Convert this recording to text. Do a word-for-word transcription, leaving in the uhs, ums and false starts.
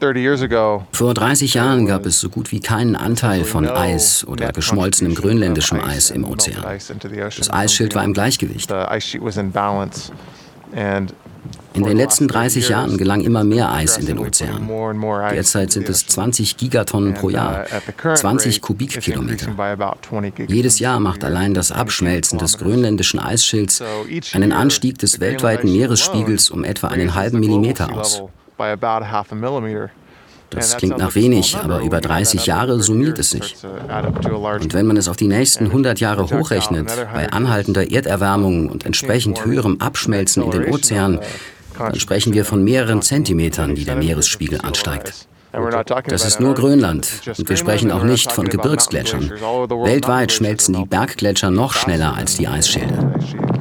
Vor dreißig Jahren gab es so gut wie keinen Anteil von Eis oder geschmolzenem grönländischem Eis im Ozean. Das Eisschild war im Gleichgewicht. In den letzten dreißig Jahren gelang immer mehr Eis in den Ozean. Derzeit sind es zwanzig Gigatonnen pro Jahr, zwanzig Kubikkilometer. Jedes Jahr macht allein das Abschmelzen des grönländischen Eisschilds einen Anstieg des weltweiten Meeresspiegels um etwa einen halben Millimeter aus. Das klingt nach wenig, aber über dreißig Jahre summiert es sich. Und wenn man es auf die nächsten hundert Jahre hochrechnet, bei anhaltender Erderwärmung und entsprechend höherem Abschmelzen in den Ozeanen, dann sprechen wir von mehreren Zentimetern, die der Meeresspiegel ansteigt. Das ist nur Grönland und wir sprechen auch nicht von Gebirgsgletschern. Weltweit schmelzen die Berggletscher noch schneller als die Eisschilde.